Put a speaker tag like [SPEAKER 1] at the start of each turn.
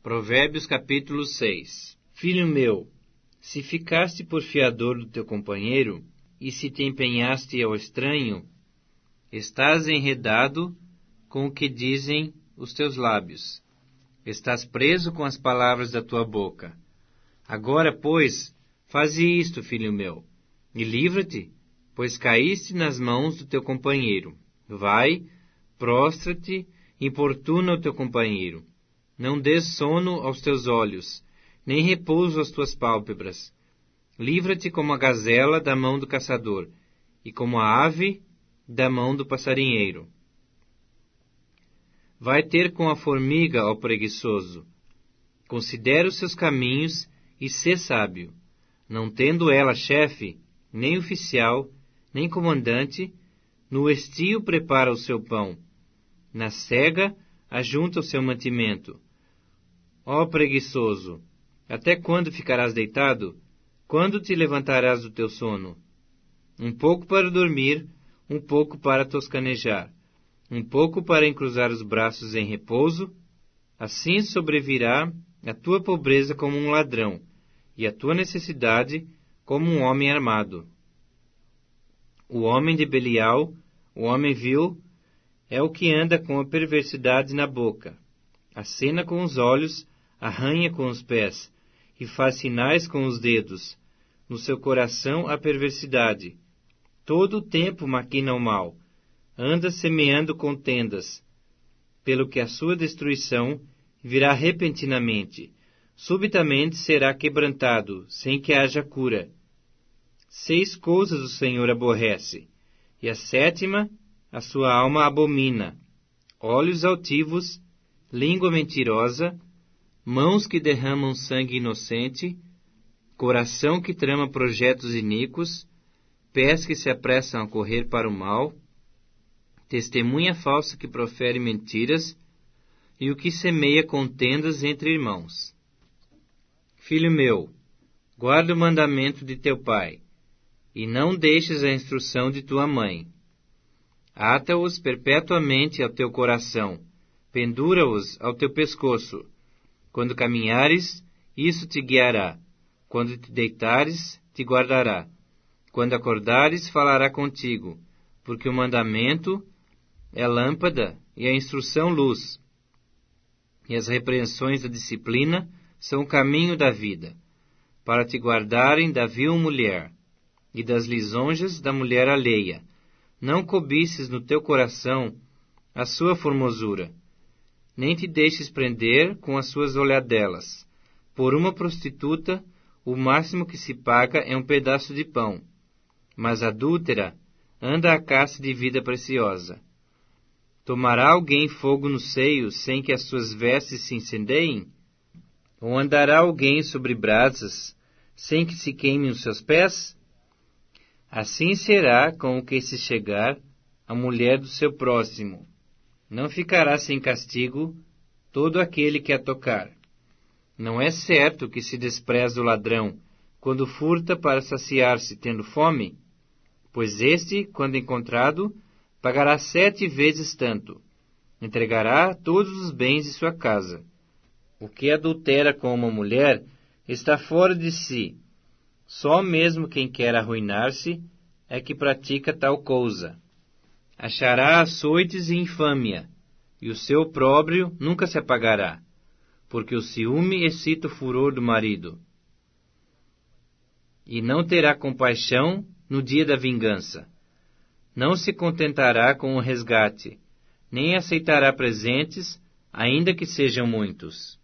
[SPEAKER 1] Provérbios capítulo 6. Filho meu, se ficaste por fiador do teu companheiro, e se te empenhaste ao estranho, estás enredado com o que dizem os teus lábios. Estás preso com as palavras da tua boca. Agora, pois, faze isto, filho meu, e livra-te, pois caíste nas mãos do teu companheiro. Vai, prostra-te, importuna o teu companheiro. Não dês sono aos teus olhos, nem repouso às tuas pálpebras. Livra-te como a gazela da mão do caçador, e como a ave da mão do passarinheiro. Vai ter com a formiga ao preguiçoso. Considera os seus caminhos e sê sábio. Não tendo ela chefe, nem oficial, nem comandante, no estio prepara o seu pão. Na cega ajunta o seu mantimento. Ó preguiçoso, até quando ficarás deitado? Quando te levantarás do teu sono? Um pouco para dormir, um pouco para toscanejar, um pouco para encruzar os braços em repouso. Assim sobrevirá a tua pobreza como um ladrão, e a tua necessidade como um homem armado. O homem de Belial, o homem vil, é o que anda com a perversidade na boca. Acena com os olhos, arranha com os pés, e faz sinais com os dedos. No seu coração a perversidade. Todo o tempo maquina o mal. Anda semeando contendas. Pelo que a sua destruição virá repentinamente. Subitamente será quebrantado, sem que haja cura. 6 coisas o Senhor aborrece, e a 7ª a sua alma abomina: olhos altivos, língua mentirosa, mãos que derramam sangue inocente, coração que trama projetos iníquos, pés que se apressam a correr para o mal, testemunha falsa que profere mentiras, e o que semeia contendas entre irmãos. Filho meu, guarda o mandamento de teu pai, e não deixes a instrução de tua mãe. Ata-os perpetuamente ao teu coração, pendura-os ao teu pescoço. Quando caminhares, isso te guiará. Quando te deitares, te guardará. Quando acordares, falará contigo, porque o mandamento é lâmpada e a instrução luz. E as repreensões da disciplina são o caminho da vida, para te guardarem da vil mulher e das lisonjas da mulher alheia. Não cobices no teu coração a sua formosura, nem te deixes prender com as suas olhadelas. Por uma prostituta, o máximo que se paga é um pedaço de pão, mas adúltera anda à caça de vida preciosa. Tomará alguém fogo no seio sem que as suas vestes se incendeiem? Ou andará alguém sobre brasas sem que se queimem os seus pés? Assim será com o que se chegar à mulher do seu próximo. Não ficará sem castigo todo aquele que a tocar. Não é certo que se despreza o ladrão quando furta para saciar-se tendo fome? Pois este, quando encontrado, pagará 7 vezes tanto. Entregará todos os bens de sua casa. O que adultera com uma mulher está fora de si. Só mesmo quem quer arruinar-se é que pratica tal coisa. Achará açoites e infâmia, e o seu opróbrio nunca se apagará, porque o ciúme excita o furor do marido. E não terá compaixão no dia da vingança. Não se contentará com o resgate, nem aceitará presentes, ainda que sejam muitos.